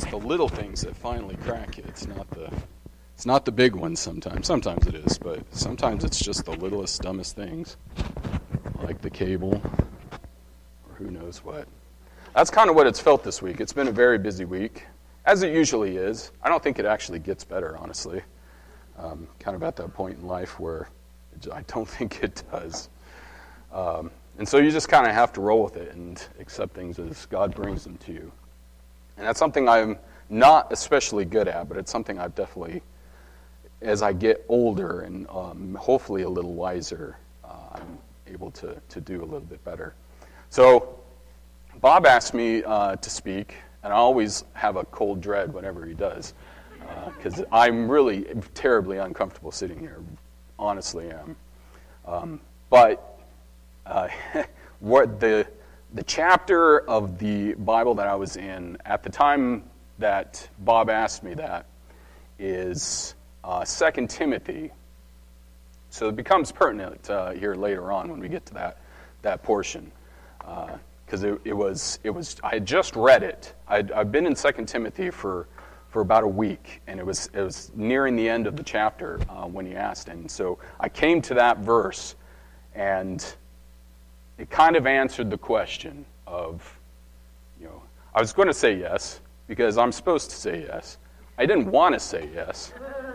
It's the little things that finally crack you. It's not the big ones sometimes. Sometimes it is, but sometimes it's just the littlest, dumbest things, like the cable, or who knows what. That's kind of what it's felt this week. It's been a very busy week, as it usually is. I don't think it actually gets better, honestly. Kind of at that point in life where I don't think it does. And so you just kind of have to roll with it and accept things as God brings them to you. And that's something I'm not especially good at, but it's something I've definitely, as I get older and hopefully a little wiser, I'm able to do a little bit better. So Bob asked me to speak, and I always have a cold dread whenever he does, because I'm really terribly uncomfortable sitting here, honestly am. But what the chapter of the Bible that I was in at the time that Bob asked me that is 2 Timothy. So it becomes pertinent here later on when we get to that portion, because it was I had just read it. I've been in 2 Timothy for about a week, and it was nearing the end of the chapter when he asked, and so I came to that verse, and it kind of answered the question of, I was going to say yes, because I'm supposed to say yes. I didn't want to say yes,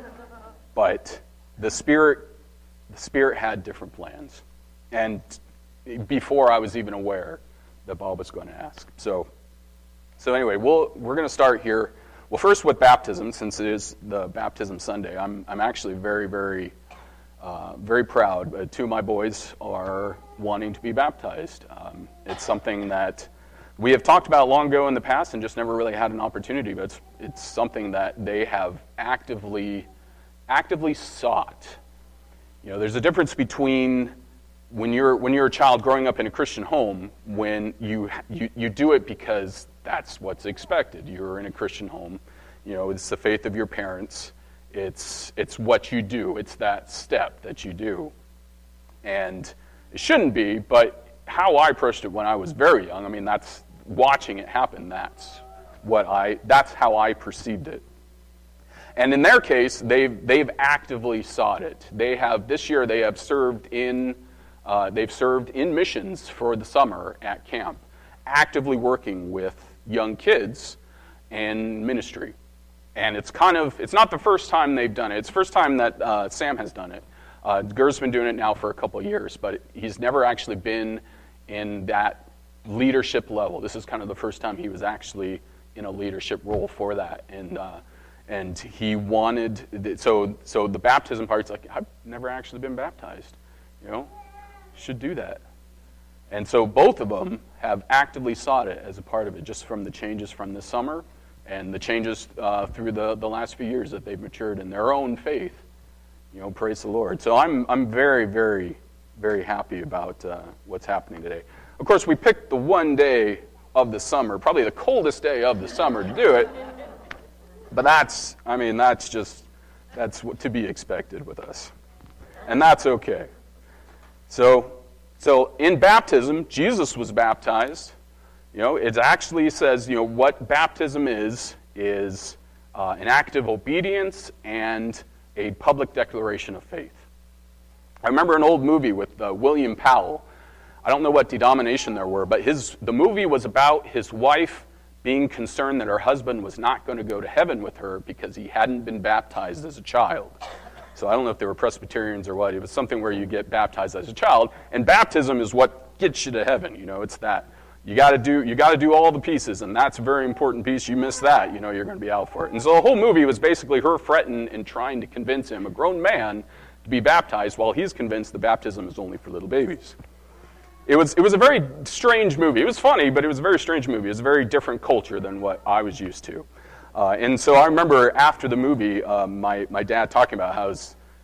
but the Spirit had different plans, and before I was even aware that Bob was going to ask. So anyway, we're going to start here. Well, first with baptism, since it is the Baptism Sunday. I'm actually very, very very proud. Two of my boys are wanting to be baptized. It's something that we have talked about long ago in the past and just never really had an opportunity, but it's something that they have actively sought. There's a difference between when you're a child growing up in a Christian home, when you do it because that's what's expected. You're in a Christian home. It's the faith of your parents. It's what you do. It's that step that you do. And it shouldn't be, but how I approached it when I was very young, that's watching it happen. That's how I perceived it. And in their case, they've actively sought it. This year they have served in missions for the summer at camp, actively working with young kids and ministry. And it's not the first time they've done it. It's the first time that Sam has done it. Gur's been doing it now for a couple of years, but he's never actually been in that leadership level. This is kind of the first time he was actually in a leadership role for that. And he wanted, so the baptism part's like, I've never actually been baptized. Should do that. And so both of them have actively sought it as a part of it, just from the changes from this summer and the changes through the last few years that they've matured in their own faith. Praise the Lord. So I'm very, very, very happy about what's happening today. Of course, we picked the one day of the summer, probably the coldest day of the summer to do it. But that's what to be expected with us. And that's okay. So in baptism, Jesus was baptized. It actually says, what baptism is an act of obedience and a public declaration of faith. I remember an old movie with William Powell. I don't know what denomination there were, but the movie was about his wife being concerned that her husband was not going to go to heaven with her because he hadn't been baptized as a child. So I don't know if they were Presbyterians or what. It was something where you get baptized as a child, and baptism is what gets you to heaven. It's that you got to do all the pieces, and that's a very important piece. You miss that, you're going to be out for it. And so the whole movie was basically her fretting and trying to convince him, a grown man, to be baptized, while he's convinced the baptism is only for little babies. It was a very strange movie. It was funny, but it was a very strange movie. It was a very different culture than what I was used to. And so I remember after the movie, my dad talking about how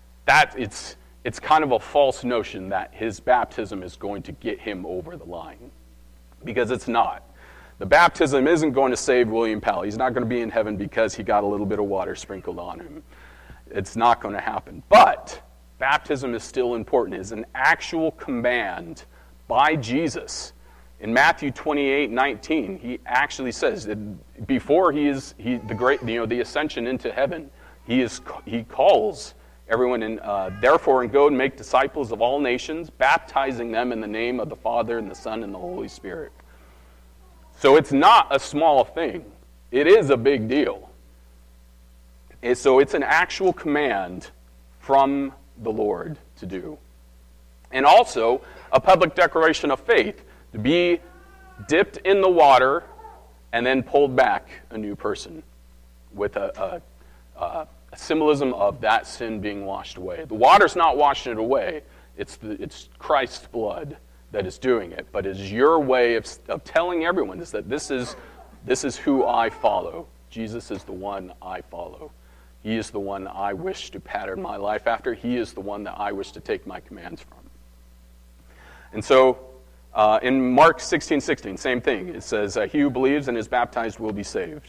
it's kind of a false notion that his baptism is going to get him over the line, because it's not. The baptism isn't going to save William Powell. He's not going to be in heaven because he got a little bit of water sprinkled on him. It's not going to happen. But baptism is still important. It is an actual command by Jesus In Matthew 28:19, he actually says that before the ascension into heaven, he calls everyone in, therefore, and go and make disciples of all nations, baptizing them in the name of the Father and the Son and the Holy Spirit. So it's not a small thing. It is a big deal. And so it's an actual command from the Lord to do. And also a public declaration of faith, to be dipped in the water and then pulled back a new person with a symbolism of that sin being washed away. The water's not washing it away. It's Christ's blood that is doing it. But it's your way of telling everyone is that this is who I follow. Jesus is the one I follow. He is the one I wish to pattern my life after. He is the one that I wish to take my commands from. And so in Mark 16:16, same thing. It says, he who believes and is baptized will be saved.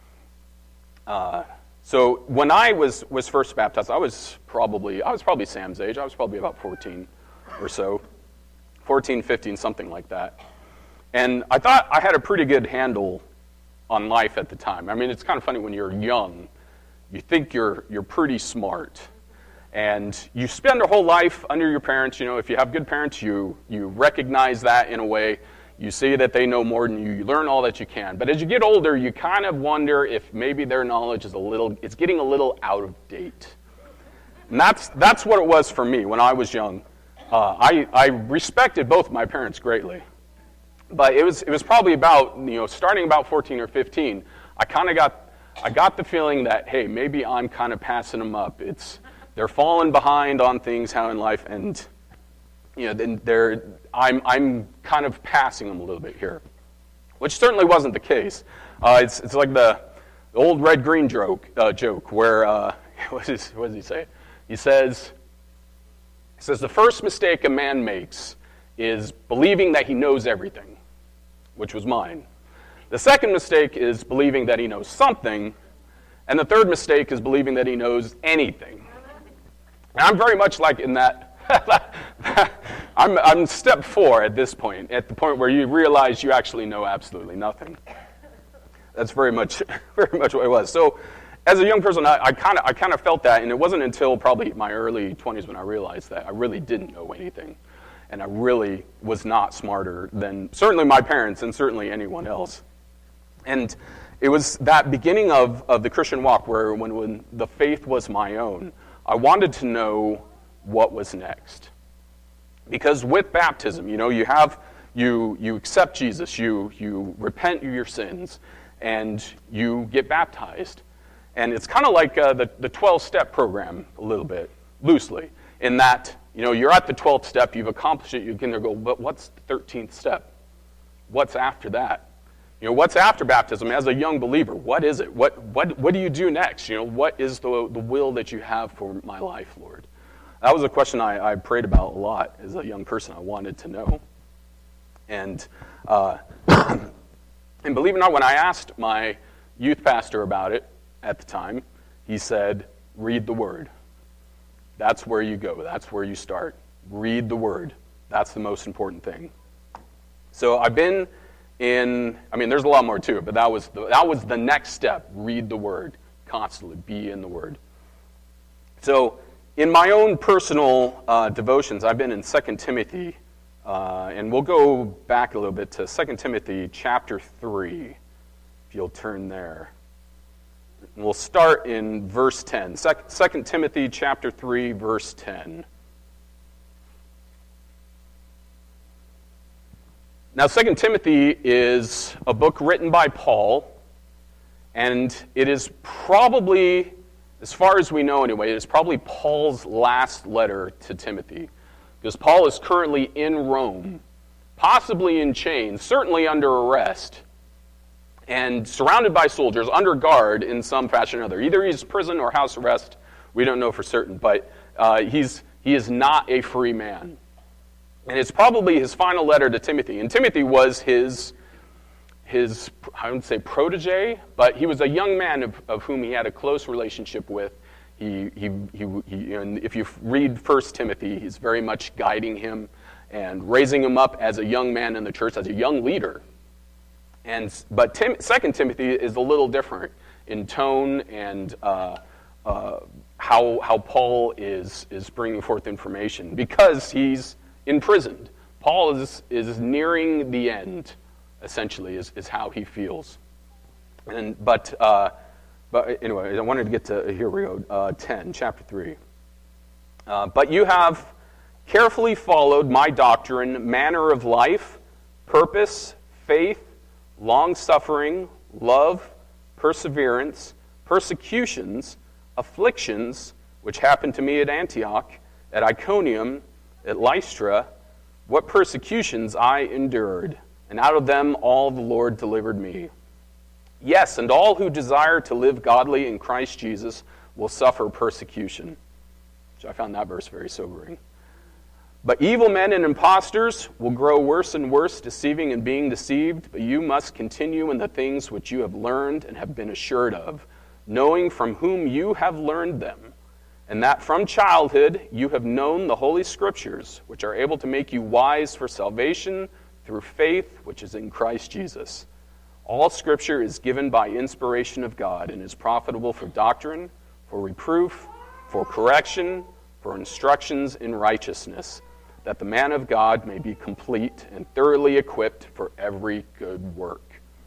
So when I was first baptized, I was probably Sam's age. I was probably about 14 or so. 14, 15, something like that. And I thought I had a pretty good handle on life at the time. I mean, it's kind of funny when you're young, you think you're pretty smart. And you spend your whole life under your parents. You know, if you have good parents, you recognize that in a way. You see that they know more than you. You learn all that you can. But as you get older, you kind of wonder if maybe their knowledge is it's getting a little out of date. And that's what it was for me when I was young. I respected both my parents greatly. But it was probably about, starting about 14 or 15, I got the feeling that, hey, maybe I'm kind of passing them up. They're falling behind on things how in life, and I'm kind of passing them a little bit here, which certainly wasn't the case. It's like the old red-green joke where what does he say? He says the first mistake a man makes is believing that he knows everything, which was mine. The second mistake is believing that he knows something, and the third mistake is believing that he knows anything. And I'm very much like in that. I'm step 4 at this point, at the point where you realize you actually know absolutely nothing. That's very much what it was. So, as a young person, I kind of felt that, and it wasn't until probably my early 20s when I realized that I really didn't know anything, and I really was not smarter than certainly my parents and certainly anyone else. And it was that beginning of the Christian walk where when the faith was my own, I wanted to know what was next. Because with baptism, you accept Jesus, you repent of your sins, and you get baptized. And it's kind of like the 12-step program a little bit, loosely, in that, you're at the 12th step, you've accomplished it, you can go, but what's the 13th step? What's after that? What's after baptism as a young believer? What is it? What do you do next? What is the will that you have for my life, Lord? That was a question I prayed about a lot as a young person. I wanted to know. And and believe it or not, when I asked my youth pastor about it at the time, he said, read the Word. That's where you go. That's where you start. Read the Word. That's the most important thing. So I've been there's a lot more to it, but that was the next step. Read the Word constantly. Be in the Word. So in my own personal devotions, I've been in 2 Timothy, and we'll go back a little bit to 2 Timothy chapter 3, if you'll turn there. And we'll start in verse 10. 2 Timothy chapter 3, verse 10. Now, 2 Timothy is a book written by Paul, and it is probably, as far as we know anyway, it is probably Paul's last letter to Timothy, because Paul is currently in Rome, possibly in chains, certainly under arrest, and surrounded by soldiers, under guard in some fashion or other. Either he's prison or house arrest, we don't know for certain, but he is not a free man. And it's probably his final letter to Timothy. And Timothy was his I wouldn't say protege, but he was a young man of whom he had a close relationship with. And if you read 1 Timothy, he's very much guiding him and raising him up as a young man in the church, as a young leader. But 2 Timothy is a little different in tone and how Paul is bringing forth information, because he's imprisoned. Paul is nearing the end, essentially, is how he feels. But anyway, I wanted to get to, here we go, 10, chapter 3. But you have carefully followed my doctrine, manner of life, purpose, faith, long-suffering, love, perseverance, persecutions, afflictions, which happened to me at Antioch, at Iconium, at Lystra, what persecutions I endured, and out of them all the Lord delivered me. Yes, and all who desire to live godly in Christ Jesus will suffer persecution. Which I found that verse very sobering. But evil men and impostors will grow worse and worse, deceiving and being deceived. But you must continue in the things which you have learned and have been assured of, knowing from whom you have learned them, and that from childhood you have known the Holy Scriptures, which are able to make you wise for salvation through faith which is in Christ Jesus. All Scripture is given by inspiration of God and is profitable for doctrine, for reproof, for correction, for instructions in righteousness, that the man of God may be complete and thoroughly equipped for every good work.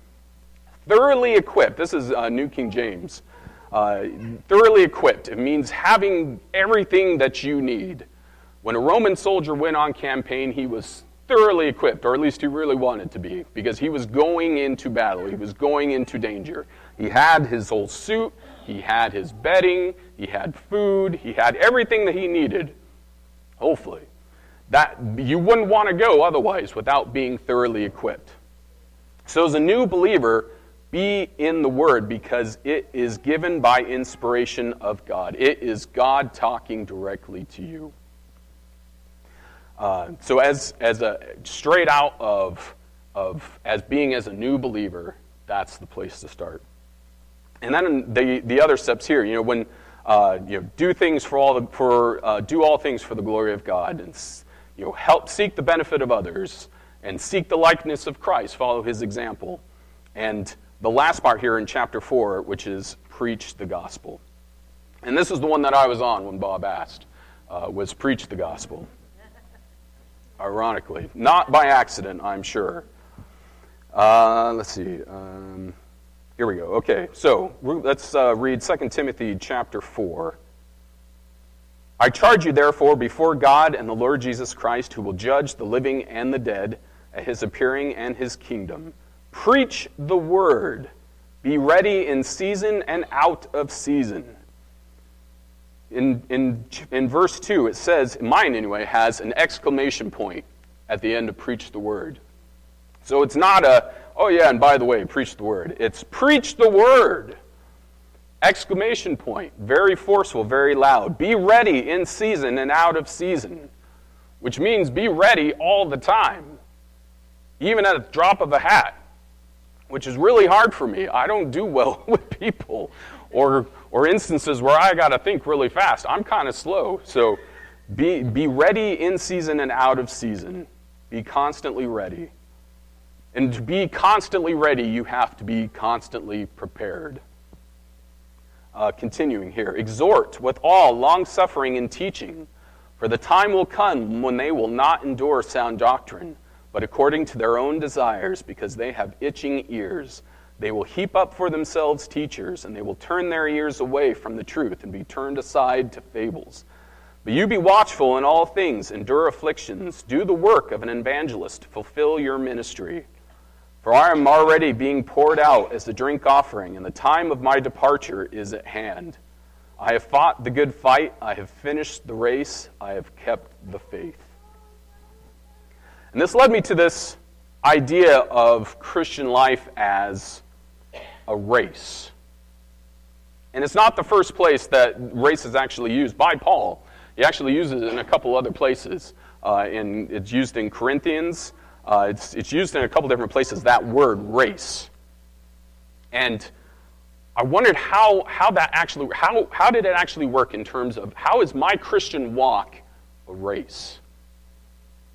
Thoroughly equipped. This is New King James. Thoroughly equipped. It means having everything that you need. When a Roman soldier went on campaign, he was thoroughly equipped, or at least he really wanted to be, because he was going into battle. He was going into danger. He had his whole suit. He had his bedding. He had food. He had everything that he needed, hopefully. That you wouldn't want to go otherwise without being thoroughly equipped. So as a new believer, be in the Word, because it is given by inspiration of God. It is God talking directly to you. So as a straight out of as being as a new believer, that's the place to start. And then the other steps here, when do things do all things for the glory of God, and help seek the benefit of others, and seek the likeness of Christ, follow His example, and the last part here in chapter 4, which is preach the gospel. And this is the one that I was on when Bob asked, was preach the gospel. Ironically. Not by accident, I'm sure. Let's see. Here we go. Okay, so let's read 2 Timothy chapter 4. I charge you, therefore, before God and the Lord Jesus Christ, who will judge the living and the dead at His appearing and His kingdom. Preach the word. Be ready in season and out of season. In verse 2, it says, mine anyway, has an exclamation point at the end of preach the word. So it's not oh yeah, and by the way, preach the word. It's preach the word. Exclamation point. Very forceful, very loud. Be ready in season and out of season. Which means be ready all the time. Even at a drop of a hat. Which is really hard for me. I don't do well with people. Or instances where I got to think really fast. I'm kind of slow. So be ready in season and out of season. Be constantly ready. And to be constantly ready, you have to be constantly prepared. Continuing here. Exhort with all long-suffering and teaching, for the time will come when they will not endure sound doctrine, but according to their own desires, because they have itching ears. They will heap up for themselves teachers, and they will turn their ears away from the truth and be turned aside to fables. But you be watchful in all things, endure afflictions, do the work of an evangelist, fulfill your ministry. For I am already being poured out as a drink offering, and the time of my departure is at hand. I have fought the good fight, I have finished the race, I have kept the faith. And this led me to this idea of Christian life as a race. And it's not the first place that race is actually used by Paul. He actually uses it in a couple other places. It's used in Corinthians. It's used in a couple different places, that word, race. And I wondered how did it actually work in terms of how is my Christian walk a race?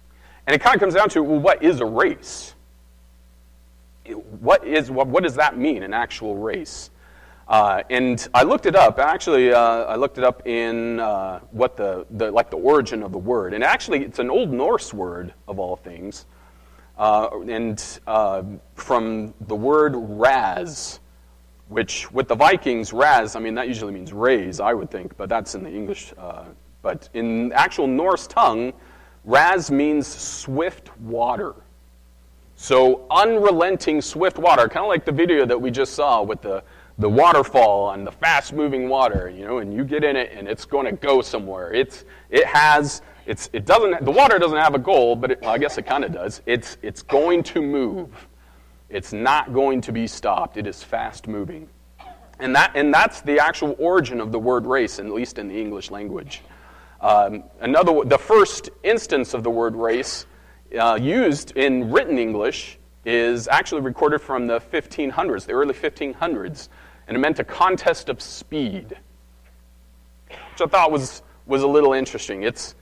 And it kind of comes down to, well, what is a race? What does that mean, an actual race? And I looked it up. Actually, I looked it up in what the origin of the word. And actually, it's an Old Norse word of all things, and from the word raz, which with the Vikings, raz, I mean that usually means raise, I would think, but that's in the English. But in actual Norse tongue, raz means swift water. So unrelenting swift water, kind of like the video that we just saw with the waterfall and the fast-moving water, and you get in it and it's going to go somewhere. The water doesn't have a goal, but I guess it kind of does. It's going to move. It's not going to be stopped. It is fast-moving, and that's the actual origin of the word race, at least in the English language. The first instance of the word race used in written English is actually recorded from the 1500s, the early 1500s, and it meant a contest of speed, which I thought was a little interesting. It's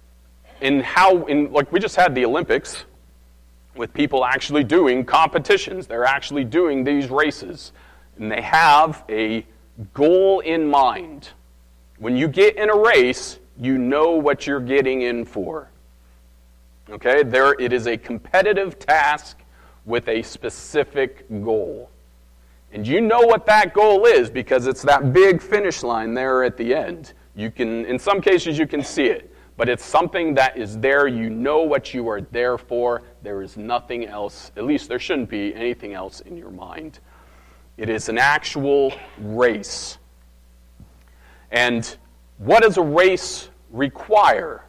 like we just had the Olympics with people actually doing competitions. They're actually doing these races, and they have a goal in mind. When you get in a race, you know what you're getting in for. Okay, it is a competitive task with a specific goal. And you know what that goal is because it's that big finish line there at the end. In some cases you can see it, but it's something that is there. You know what you are there for. There is nothing else, at least there shouldn't be anything else in your mind. It is an actual race. And what does a race require?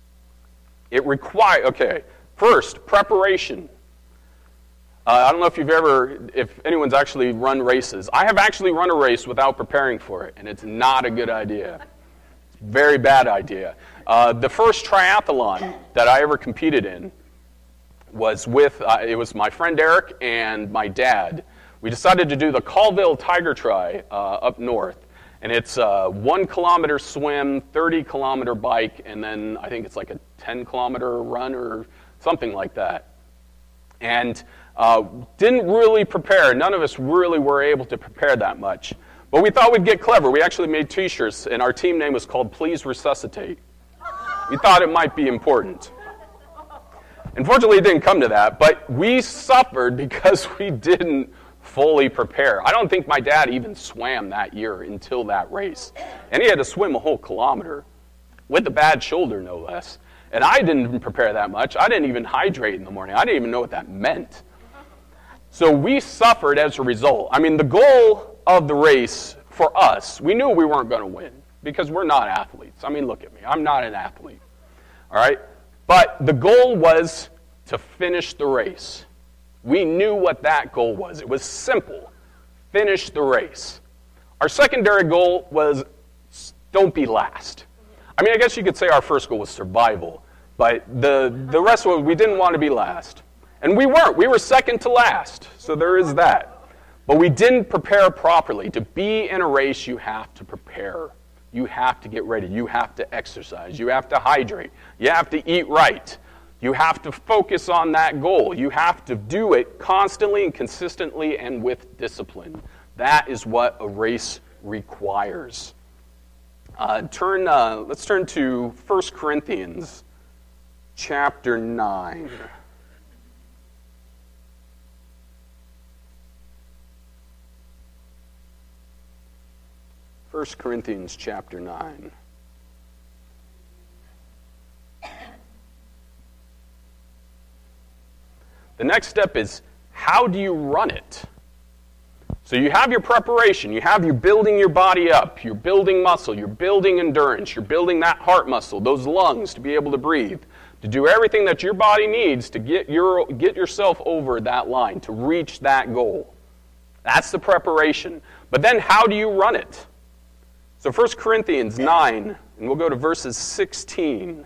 First, preparation. I don't know if anyone's actually run races. I have actually run a race without preparing for it, and it's not a good idea. It's a very bad idea. The first triathlon that I ever competed in was it was my friend Eric and my dad. We decided to do the Colville Tiger Tri up north. And it's a 1 kilometer swim, 30-kilometer bike, and then I think it's like a 10-kilometer run or something like that. And didn't really prepare. None of us really were able to prepare that much. But we thought we'd get clever. We actually made T-shirts, and our team name was called Please Resuscitate. We thought it might be important. Unfortunately, it didn't come to that, but we suffered because we didn't fully prepare. I don't think my dad even swam that year until that race. And he had to swim a whole kilometer with a bad shoulder, no less. And I didn't even prepare that much. I didn't even hydrate in the morning. I didn't even know what that meant. So we suffered as a result. I mean, the goal of the race for us, we knew we weren't going to win because we're not athletes. I mean, look at me. I'm not an athlete. All right? But the goal was to finish the race. We knew what that goal was. It was simple. Finish the race. Our secondary goal was don't be last. I mean, I guess you could say our first goal was survival, but the rest was we didn't want to be last. And we weren't. We were second to last, so there is that. But we didn't prepare properly. To be in a race, you have to prepare. You have to get ready. You have to exercise. You have to hydrate. You have to eat right. You have to focus on that goal. You have to do it constantly and consistently and with discipline. That is what a race requires. Let's turn to 1 Corinthians chapter 9. 1 Corinthians chapter 9. The next step is, how do you run it? So you have your preparation, you're building your body up, you're building muscle, you're building endurance, you're building that heart muscle, those lungs to be able to breathe, to do everything that your body needs to get yourself over that line, to reach that goal. That's the preparation. But then how do you run it? So 1 Corinthians 9, and we'll go to verses 16.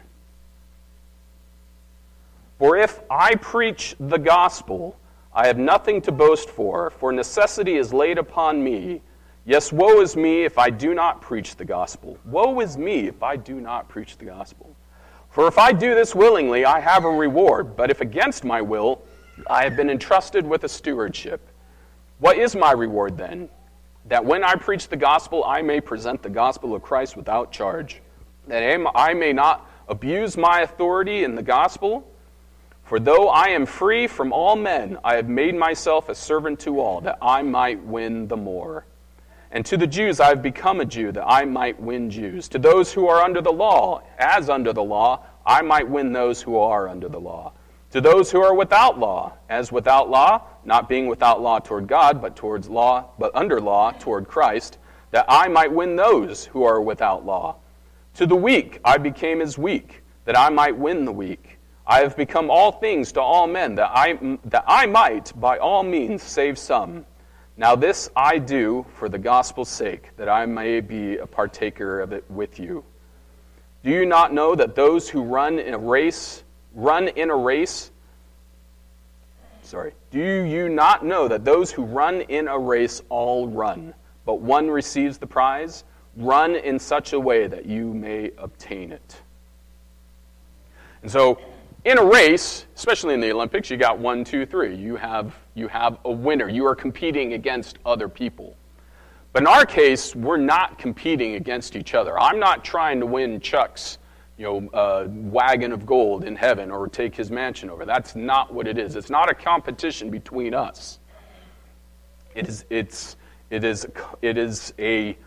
For if I preach the gospel, I have nothing to boast for necessity is laid upon me. Yes, woe is me if I do not preach the gospel. Woe is me if I do not preach the gospel. For if I do this willingly, I have a reward. But if against my will, I have been entrusted with a stewardship. What is my reward then? That when I preach the gospel, I may present the gospel of Christ without charge, that I may not abuse my authority in the gospel. For though I am free from all men, I have made myself a servant to all, that I might win the more. And to the Jews I have become a Jew, that I might win Jews. To those who are under the law, as under the law, I might win those who are under the law. To those who are without law, as without law, not being without law toward God, but under law toward Christ, that I might win those who are without law. To the weak I became as weak, that I might win the weak. I have become all things to all men, that I might by all means save some. Now this I do for the gospel's sake, that I may be a partaker of it with you. Do you not know that those who run in a race all run, but one receives the prize? Run in such a way that you may obtain it. And so, in a race, especially in the Olympics, you got 1, 2, 3. You have a winner. You are competing against other people. But in our case, we're not competing against each other. I'm not trying to win Chuck's, wagon of gold in heaven or take his mansion over. That's not what it is. It's not a competition between us. It is a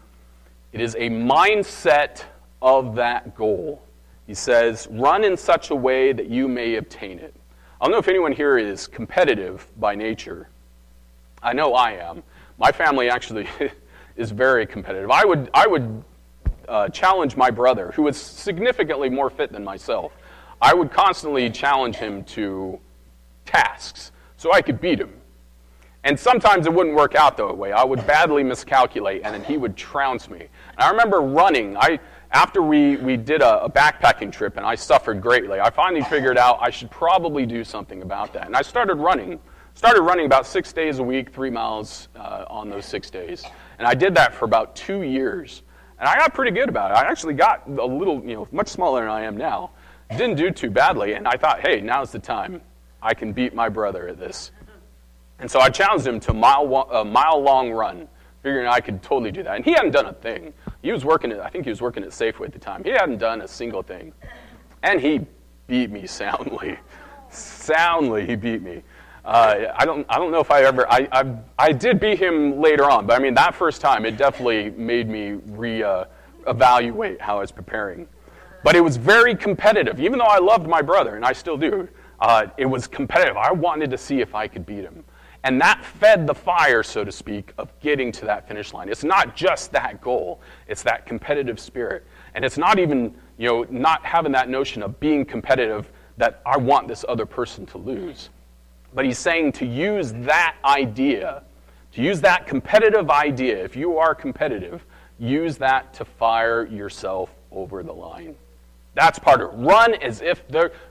mindset of that goal. He says, run in such a way that you may obtain it. I don't know if anyone here is competitive by nature. I know I am. My family actually is very competitive. I would challenge my brother, who is significantly more fit than myself. I would constantly challenge him to tasks so I could beat him. And sometimes it wouldn't work out that way. I would badly miscalculate, and then he would trounce me. And I remember running. After we did a backpacking trip, and I suffered greatly, I finally figured out I should probably do something about that. And I started running. Started running about 6 days a week, 3 miles on those 6 days. And I did that for about 2 years. And I got pretty good about it. I actually got a little, much smaller than I am now. Didn't do too badly. And I thought, hey, now's the time. I can beat my brother at this. And so I challenged him to a mile-long run, figuring I could totally do that. And he hadn't done a thing. I think he was working at Safeway at the time. He hadn't done a single thing. And he beat me soundly. Soundly, he beat me. I don't know if I did beat him later on, but I mean, that first time, it definitely made me re-evaluate how I was preparing. But it was very competitive. Even though I loved my brother, and I still do, it was competitive. I wanted to see if I could beat him. And that fed the fire, so to speak, of getting to that finish line. It's not just that goal. It's that competitive spirit. And it's not even, not having that notion of being competitive that I want this other person to lose. But he's saying to use that idea, to use that competitive idea, if you are competitive, use that to fire yourself over the line. That's part of it. Run as if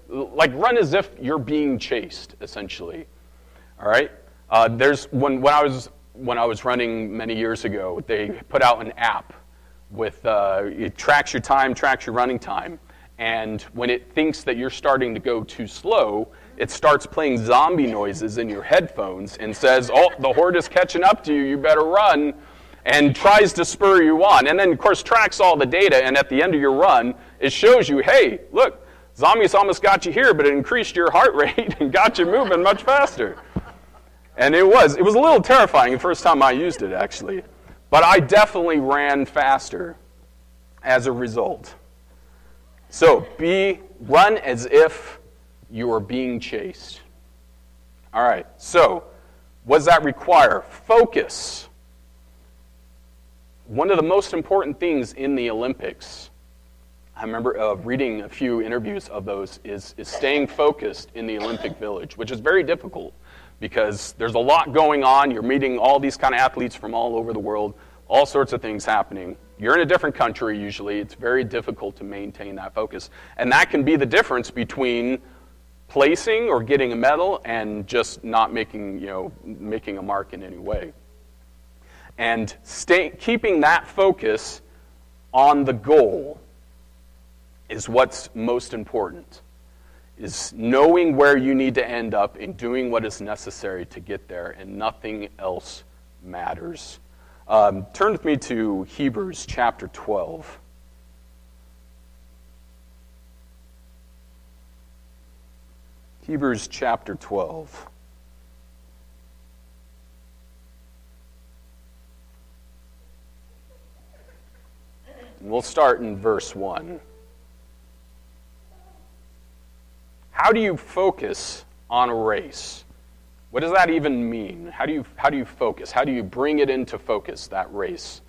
you're being chased, essentially. All right? When I was running many years ago, they put out an app with it tracks your time, tracks your running time, and when it thinks that you're starting to go too slow, it starts playing zombie noises in your headphones and says, "Oh, the horde is catching up to you. You better run," and tries to spur you on. And then, of course, tracks all the data, and at the end of your run, it shows you, "Hey, look, zombies almost got you here, but it increased your heart rate and got you moving much faster." And it was a little terrifying the first time I used it, actually. But I definitely ran faster as a result. So, run as if you are being chased. All right, so what does that require? Focus. One of the most important things in the Olympics, I remember reading a few interviews of those, is staying focused in the Olympic Village, which is very difficult because there's a lot going on. You're meeting all these kind of athletes from all over the world, all sorts of things happening. You're in a different country usually. It's very difficult to maintain that focus. And that can be the difference between placing or getting a medal and just not making a mark in any way. And keeping that focus on the goal is what's most important, is knowing where you need to end up and doing what is necessary to get there, and nothing else matters. Turn with me to Hebrews chapter 12. Hebrews chapter 12. And we'll start in verse 1. How do you focus on a race? What does that even mean? How do you focus? How do you bring it into focus, that race?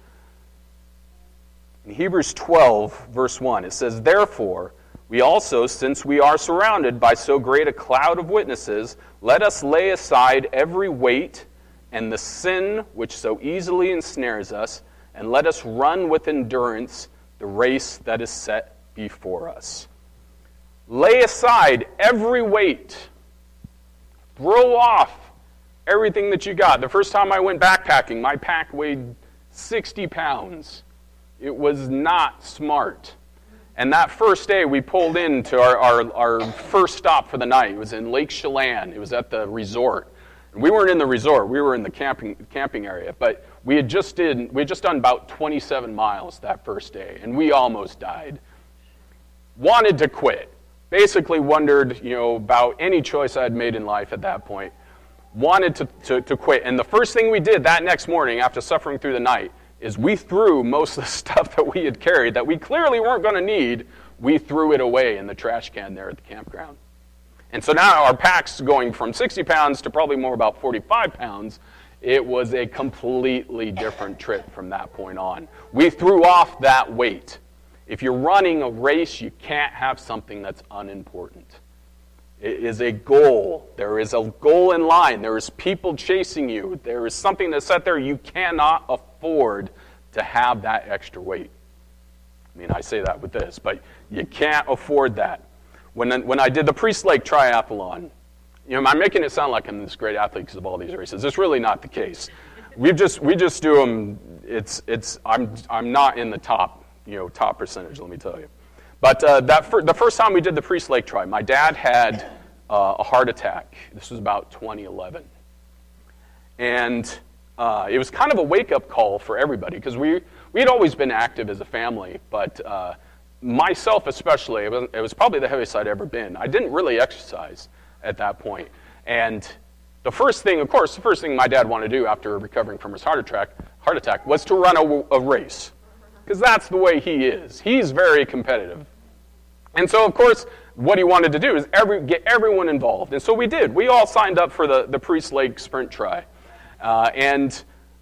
In Hebrews 12, verse 1, it says, "Therefore, we also, since we are surrounded by so great a cloud of witnesses, let us lay aside every weight and the sin which so easily ensnares us, and let us run with endurance the race that is set before us." Lay aside every weight. Throw off everything that you got. The first time I went backpacking, my pack weighed 60 pounds. It was not smart. And that first day, we pulled into our first stop for the night. It was in Lake Chelan. It was at the resort. And we weren't in the resort. We were in the camping area. But we had just done about 27 miles that first day, and we almost died. Wanted to quit. Basically wondered, about any choice I had made in life at that point. Wanted to quit. And the first thing we did that next morning, after suffering through the night, is we threw most of the stuff that we had carried that we clearly weren't going to need. We threw it away in the trash can there at the campground. And so now our pack's going from 60 pounds to probably more about 45 pounds. It was a completely different trip from that point on. We threw off that weight. If you're running a race, you can't have something that's unimportant. It is a goal. There is a goal in line. There is people chasing you. There is something that's set there. You cannot afford to have that extra weight. I mean, I say that with this, but you can't afford that. When I did the Priest Lake Triathlon, I'm making it sound like I'm this great athlete because of all these races. It's really not the case. We just do them. I'm not in the top percentage. Let me tell you. But the first time we did the Priest Lake Tri, my dad had a heart attack. This was about 2011, and it was kind of a wake-up call for everybody because we had always been active as a family, but myself especially, it was probably the heaviest I'd ever been. I didn't really exercise at that point. And the first thing my dad wanted to do after recovering from his heart attack was to run a race. Because that's the way he is. He's very competitive. And so, of course, what he wanted to do is get everyone involved. And so we did. We all signed up for the Priest Lake Sprint Tri. And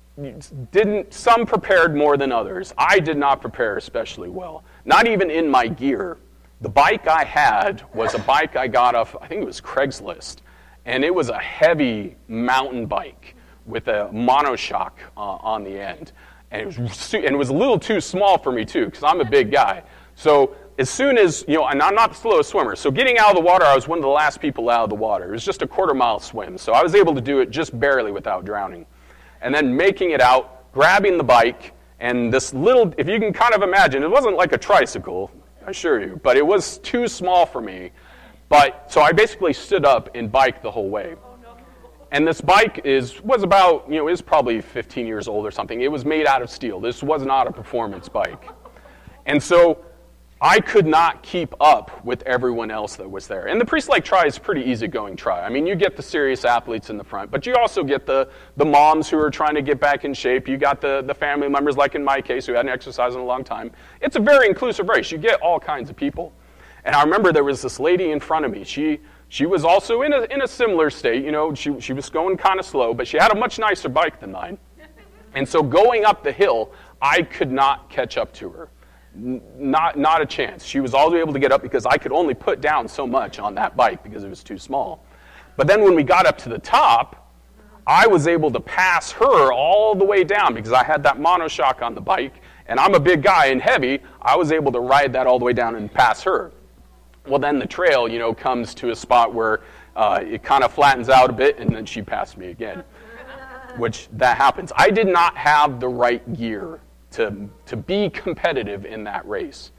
some prepared more than others. I did not prepare especially well. Not even in my gear. The bike I had was a bike I got off, I think it was Craigslist. And it was a heavy mountain bike with a monoshock on the end. And it was a little too small for me, too, because I'm a big guy. So as soon as, and I'm not the slowest swimmer, so getting out of the water, I was one of the last people out of the water. It was just a quarter-mile swim, so I was able to do it just barely without drowning. And then making it out, grabbing the bike, and this little, if you can kind of imagine, it wasn't like a tricycle, I assure you, but it was too small for me. So I basically stood up and biked the whole way. And this bike was about, is probably 15 years old or something. It was made out of steel. This was not a performance bike. And so I could not keep up with everyone else that was there. And the Priest Lake Tri is a pretty easygoing tri. I mean, you get the serious athletes in the front, but you also get the moms who are trying to get back in shape. You got the family members, like in my case, who hadn't exercised in a long time. It's a very inclusive race. You get all kinds of people. And I remember there was this lady in front of me. She was also in a similar state. She was going kind of slow, but she had a much nicer bike than mine. And so going up the hill, I could not catch up to her. Not a chance. She was always able to get up because I could only put down so much on that bike because it was too small. But then when we got up to the top, I was able to pass her all the way down because I had that monoshock on the bike, and I'm a big guy and heavy. I was able to ride that all the way down and pass her. Well, then the trail, comes to a spot where it kind of flattens out a bit, and then she passed me again, which that happens. I did not have the right gear to be competitive in that race.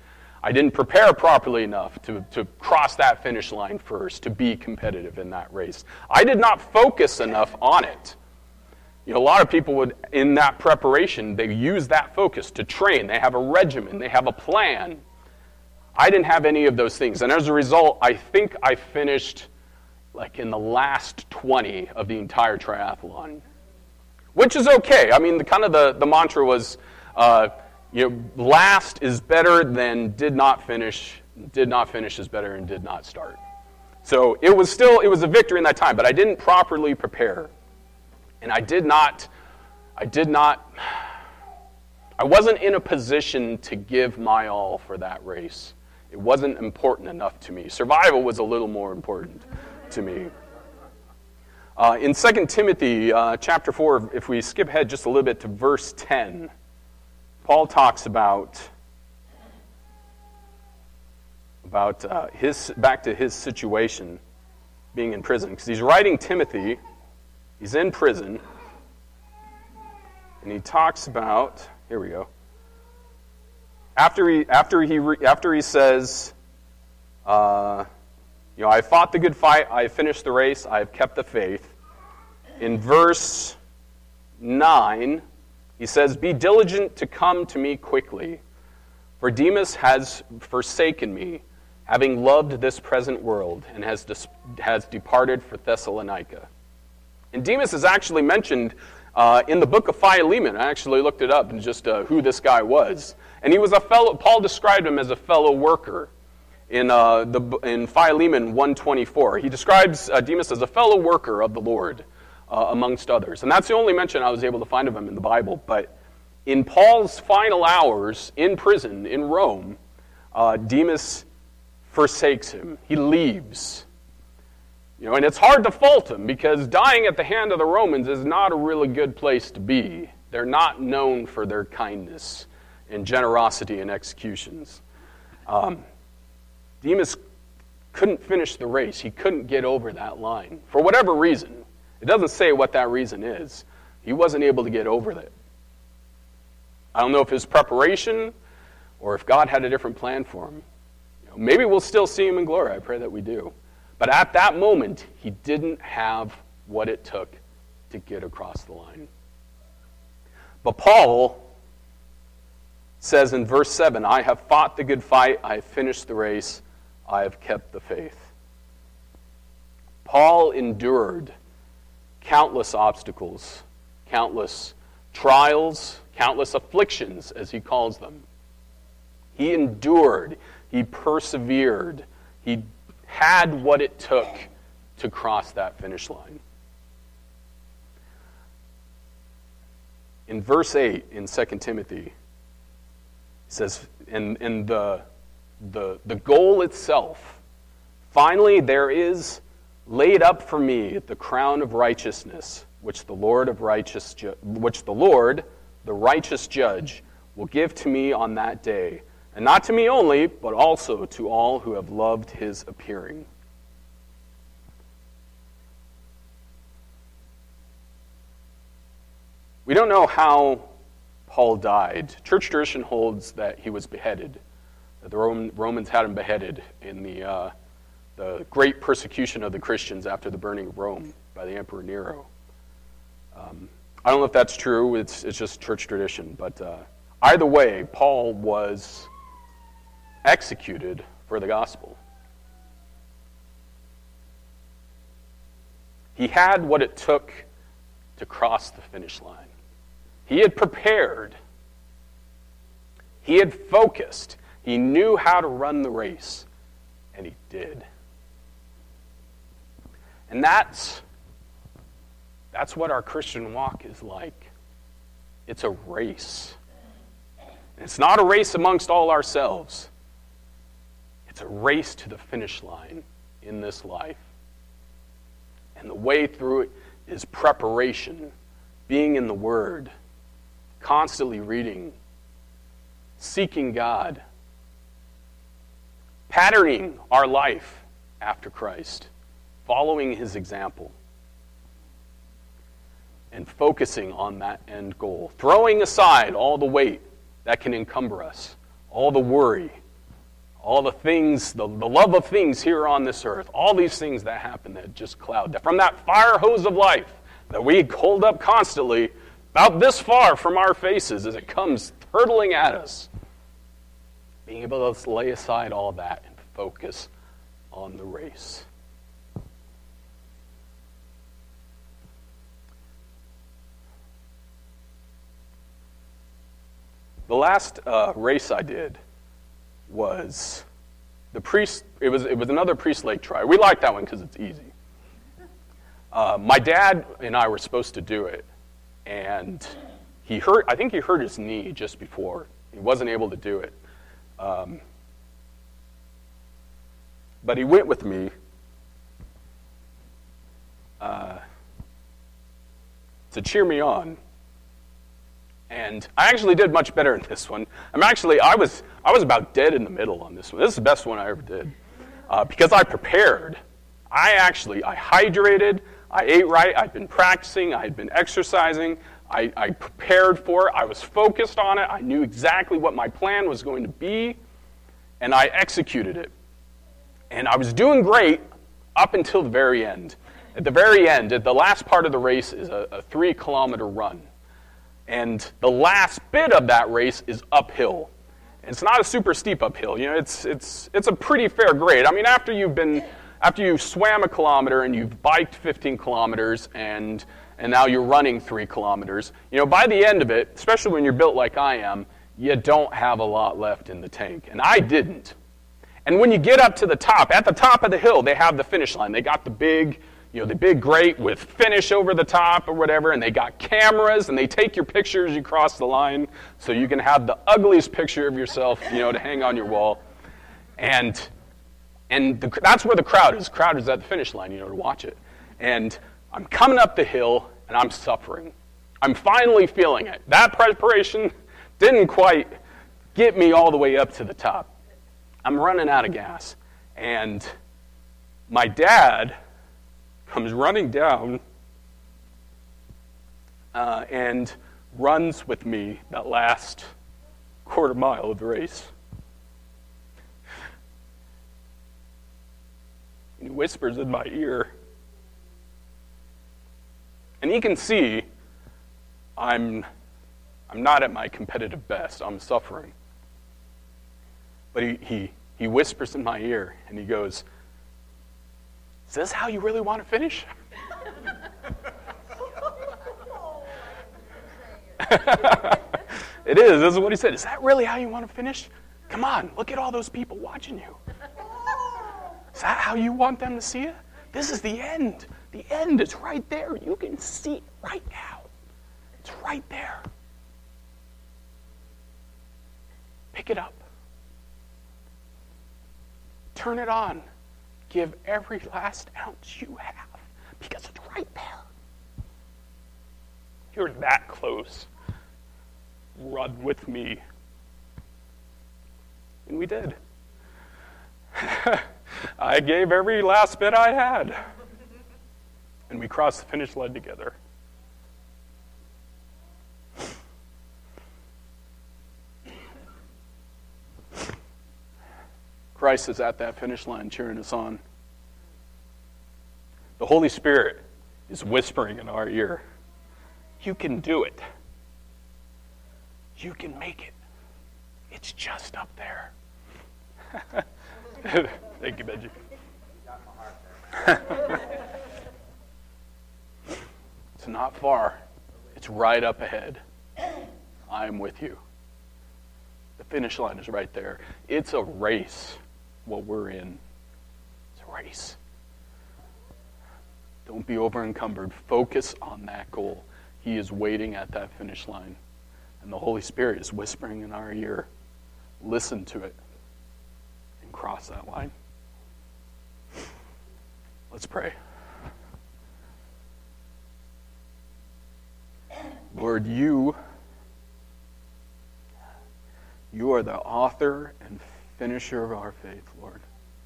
I didn't prepare properly enough to cross that finish line first, to be competitive in that race. I did not focus enough on it. You know, a lot of people would, in that preparation, they use that focus to train. They have a regimen. They have a plan. I didn't have any of those things. And as a result, I think I finished like in the last 20 of the entire triathlon, which is okay. I mean, the mantra was, last is better than did not finish is better than did not start. So it was a victory in that time, but I didn't properly prepare. And I wasn't in a position to give my all for that race. It wasn't important enough to me. Survival was a little more important to me. In 2 Timothy chapter 4, if we skip ahead just a little bit to verse 10, Paul talks about back to his situation being in prison. Because he's writing Timothy, he's in prison, and he talks about, here we go. After he says, I fought the good fight, I finished the race, I have kept the faith. In verse 9, he says, "Be diligent to come to me quickly, for Demas has forsaken me, having loved this present world, and has departed for Thessalonica." And Demas is actually mentioned in the book of Philemon. I actually looked it up and just who this guy was. And he was Paul described him as a fellow worker in Philemon 1:24. He describes Demas as a fellow worker of the Lord, amongst others. And that's the only mention I was able to find of him in the Bible. But in Paul's final hours in prison in Rome, Demas forsakes him. He leaves. And it's hard to fault him, because dying at the hand of the Romans is not a really good place to be. They're not known for their kindness and generosity in executions. Demas couldn't finish the race. He couldn't get over that line. For whatever reason. It doesn't say what that reason is. He wasn't able to get over it. I don't know if his preparation or if God had a different plan for him. Maybe we'll still see him in glory. I pray that we do. But at that moment, he didn't have what it took to get across the line. But Paul says in verse 7, "I have fought the good fight, I have finished the race, I have kept the faith." Paul endured countless obstacles, countless trials, countless afflictions, as he calls them. He endured, he persevered, he had what it took to cross that finish line. In verse 8 in 2 Timothy, it says, in the goal itself, "Finally there is laid up for me the crown of righteousness, which the Lord, the righteous judge, will give to me on that day, and not to me only, but also to all who have loved his appearing." We don't know how Paul died. Church tradition holds that he was beheaded, that the Romans had him beheaded in the great persecution of the Christians after the burning of Rome by the Emperor Nero. I don't know if that's true. It's just church tradition. But either way, Paul was executed for the gospel. He had what it took to cross the finish line. He had prepared. He had focused. He knew how to run the race, and he did. And that's what our Christian walk is like. It's a race. And it's not a race amongst all ourselves. It's a race to the finish line in this life. And the way through it is preparation, being in the Word, constantly reading, seeking God, patterning our life after Christ, following his example, and focusing on that end goal, throwing aside all the weight that can encumber us, all the worry, all the things, the love of things here on this earth, all these things that happen that just cloud that. From that fire hose of life that we hold up constantly, about this far from our faces as it comes hurtling at us, being able to lay aside all that and focus on the race. The last race I did was the Priest. It was another Priest Lake Tri. We like that one because it's easy. My dad and I were supposed to do it, and I think he hurt his knee just before. He wasn't able to do it. But he went with me to cheer me on. And I actually did much better in this one. I was about dead in the middle on this one. This is the best one I ever did. Because I prepared. I hydrated. I ate right. I'd been practicing. I had been exercising. I prepared for it. I was focused on it. I knew exactly what my plan was going to be. And I executed it. And I was doing great up until the very end. At the very end, at the last part of the race is a 3-kilometer run. And the last bit of that race is uphill. And it's not a super steep uphill. You know, it's a pretty fair grade. I mean, after you swam a kilometer and you've biked 15 kilometers and now you're running 3 kilometers, you know, by the end of it, especially when you're built like I am, you don't have a lot left in the tank. And I didn't. And when you get up to the top, at the top of the hill, they have the finish line. They got the big grate with finish over the top or whatever, and they got cameras, and they take your pictures, you cross the line, so you can have the ugliest picture of yourself, you know, to hang on your wall. And that's where the crowd is. The crowd is at the finish line, you know, to watch it. And I'm coming up the hill, and I'm suffering. I'm finally feeling it. That preparation didn't quite get me all the way up to the top. I'm running out of gas. And my dad comes running down and runs with me that last quarter mile of the race. And he whispers in my ear. And he can see I'm not at my competitive best. I'm suffering. But he whispers in my ear, and he goes, "Is this how you really want to finish?" It is. This is what he said. "Is that really how you want to finish? Come on, look at all those people watching you. Is that how you want them to see it? This is the end. The end is right there. You can see it right now. It's right there. Pick it up. Turn it on. Give every last ounce you have, because it's right there. You're that close. Run with me." And we did. I gave every last bit I had. And we crossed the finish line together. Christ is at that finish line cheering us on. The Holy Spirit is whispering in our ear, "You can do it. You can make it. It's just up there." Thank you, Benji. It's not far. It's right up ahead. I am with you. The finish line is right there. It's a race, what we're in. It's a race. Don't be over-encumbered. Focus on that goal. He is waiting at that finish line. And the Holy Spirit is whispering in our ear. Listen to it. And cross that line. Let's pray. Lord, you are the author and finisher of our faith, Lord.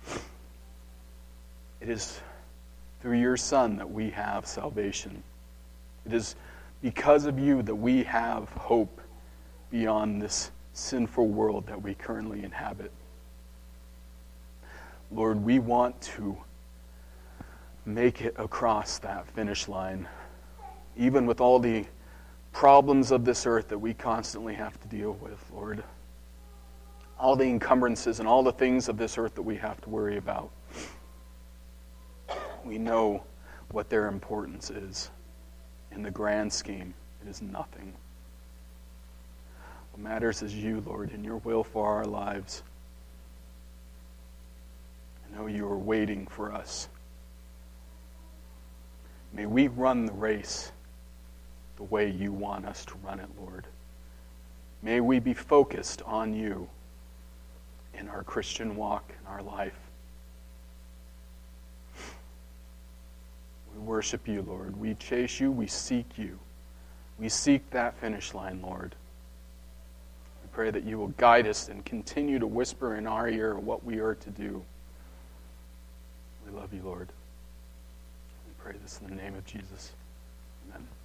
It is through your Son that we have salvation. It is because of you that we have hope beyond this sinful world that we currently inhabit. Lord, we want to make it across that finish line, even with all the problems of this earth that we constantly have to deal with, Lord. All the encumbrances and all the things of this earth that we have to worry about. We know what their importance is. In the grand scheme, it is nothing. What matters is you, Lord, and your will for our lives. I know you are waiting for us. May we run the race the way you want us to run it, Lord. May we be focused on you in our Christian walk, in our life. We worship you, Lord. We chase you. We seek you. We seek that finish line, Lord. We pray that you will guide us and continue to whisper in our ear what we are to do. We love you, Lord. We pray this in the name of Jesus. Amen.